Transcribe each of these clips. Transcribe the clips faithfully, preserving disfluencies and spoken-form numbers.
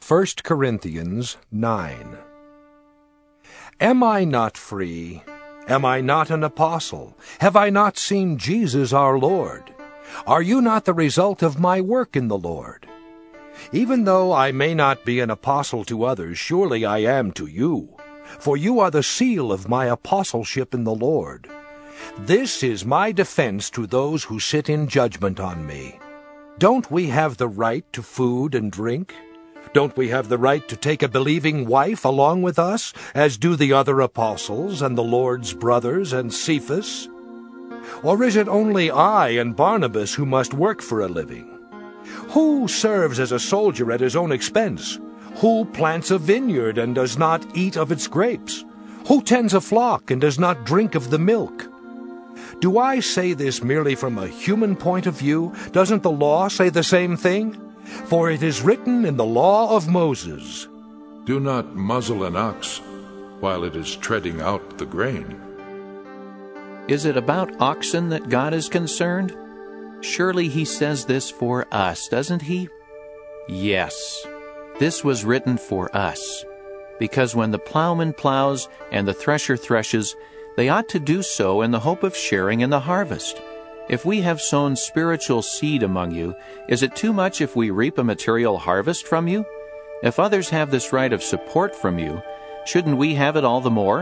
First Corinthians nine. Am I not free? Am I not an apostle? Have I not seen Jesus our Lord? Are you not the result of my work in the Lord? Even though I may not be an apostle to others, surely I am to you, for you are the seal of my apostleship in the Lord. This is my defense to those who sit in judgment on me. Don't we have the right to food and drink? Don't we have the right to take a believing wife along with us, as do the other apostles and the Lord's brothers and Cephas? Or is it only I and Barnabas who must work for a living? Who serves as a soldier at his own expense? Who plants a vineyard and does not eat of its grapes? Who tends a flock and does not drink of the milk? Do I say this merely from a human point of view? Doesn't the law say the same thing? For it is written in the law of Moses, "Do not muzzle an ox while it is treading out the grain." Is it about oxen that God is concerned? Surely he says this for us, doesn't he? Yes, this was written for us, because when the plowman plows and the thresher threshes, they ought to do so in the hope of sharing in the harvest. If we have sown spiritual seed among you, is it too much if we reap a material harvest from you? If others have this right of support from you, shouldn't we have it all the more?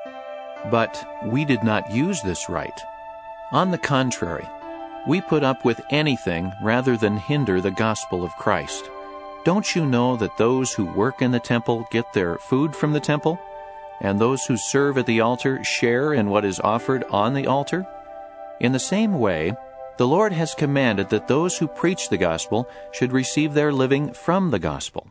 But we did not use this right. On the contrary, we put up with anything rather than hinder the gospel of Christ. Don't you know that those who work in the temple get their food from the temple, and those who serve at the altar share in what is offered on the altar? In the same way, the Lord has commanded that those who preach the gospel should receive their living from the gospel.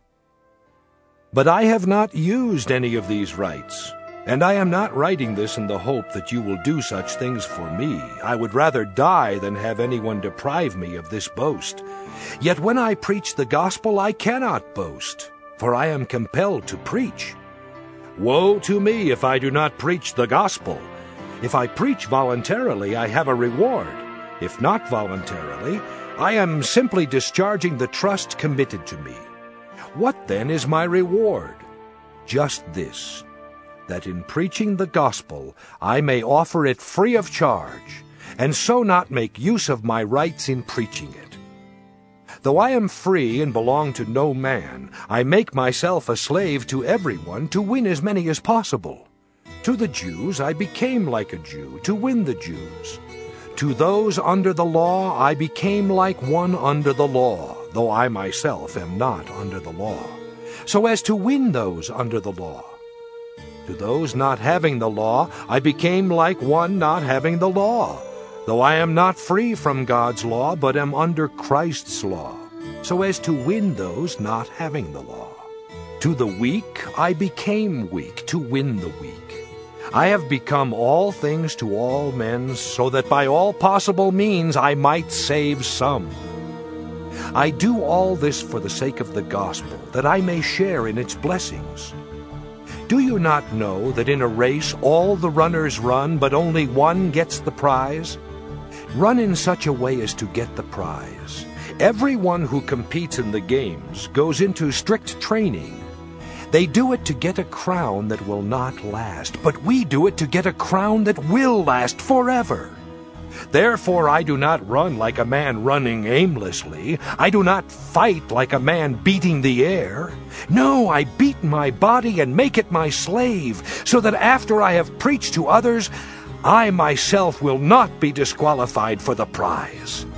But I have not used any of these rights, and I am not writing this in the hope that you will do such things for me. I would rather die than have anyone deprive me of this boast. Yet when I preach the gospel, I cannot boast, for I am compelled to preach. Woe to me if I do not preach the gospel! If I preach voluntarily, I have a reward. If not voluntarily, I am simply discharging the trust committed to me. What then is my reward? Just this, that in preaching the gospel I may offer it free of charge, and so not make use of my rights in preaching it. Though I am free and belong to no man, I make myself a slave to everyone to win as many as possible. To the Jews I became like a Jew, to win the Jews. To those under the law I became like one under the law, though I myself am not under the law, so as to win those under the law. To those not having the law I became like one not having the law, though I am not free from God's law, but am under Christ's law, so as to win those not having the law. To the weak I became weak, to win the weak. I have become all things to all men, so that by all possible means I might save some. I do all this for the sake of the gospel, that I may share in its blessings. Do you not know that in a race all the runners run, but only one gets the prize? Run in such a way as to get the prize. Everyone who competes in the games goes into strict training. They do it to get a crown that will not last, but we do it to get a crown that will last forever. Therefore I do not run like a man running aimlessly. I do not fight like a man beating the air. No, I beat my body and make it my slave, so that after I have preached to others, I myself will not be disqualified for the prize.